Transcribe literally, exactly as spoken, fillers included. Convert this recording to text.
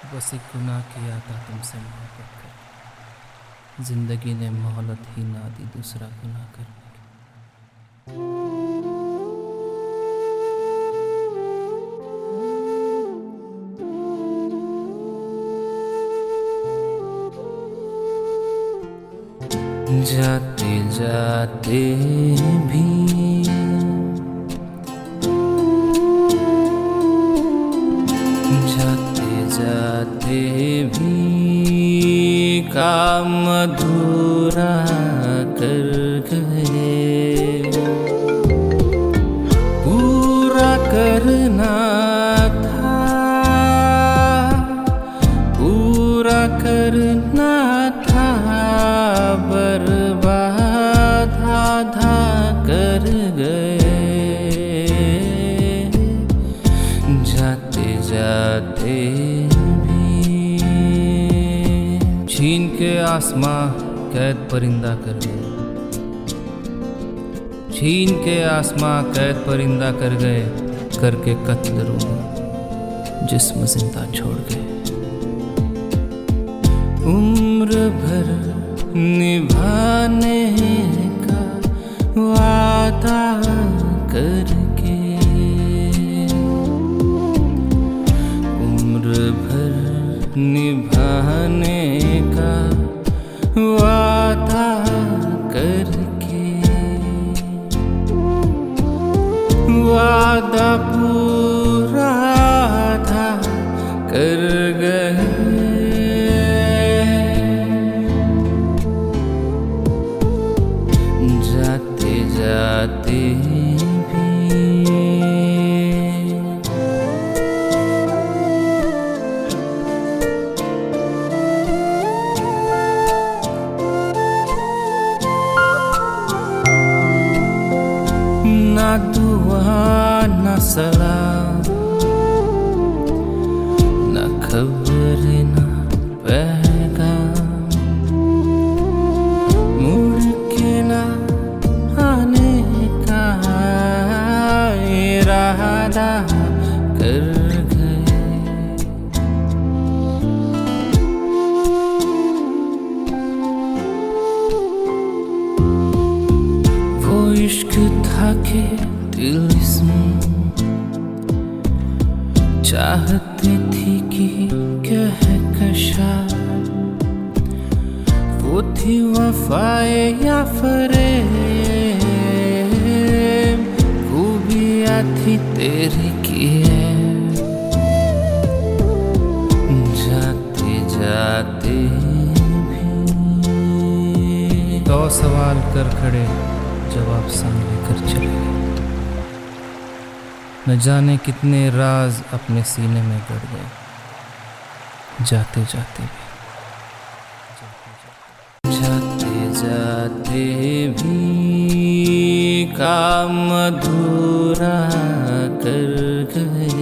बस एक गुनाह किया था तुमसे मोहब्बत कर, जिंदगी ने मोहलत ही ना दी दूसरा गुनाह करने की। जाते जाते भी जाते जाते भी काम अधूरा कर गए। पूरा करना था, पूरा करना था, बर्बाद आधा कर गए। जाते जाते भी छीन के आसमां कैद परिंदा कर गए। छीन के आसमां कैद परिंदा कर गए, करके कत्ल रूह जिस्म जिंदा छोड़ गए। उम्र भर निभाने का वादा करके, उम्र भर निभाने का वादा करके, वादा पूरा था कर गए। जाते जाते भी ना दुआ ना सलाम, ना खबर ना पैगाम, मुड़ के ना आने का इरादा कर गए। वो इश्क था के दिल इसमें चाहती थी कि कहकशा, वो थी वफाए या फरेब, खूबियाँ थी तेरी की है। जाते जाते भी तो सवाल कर खड़े, जवाब संग लेकर चले गए। न जाने कितने राज अपने सीने में गड़ गए। जाते जाते भी जाते जाते भी काम अधूरा कर गए।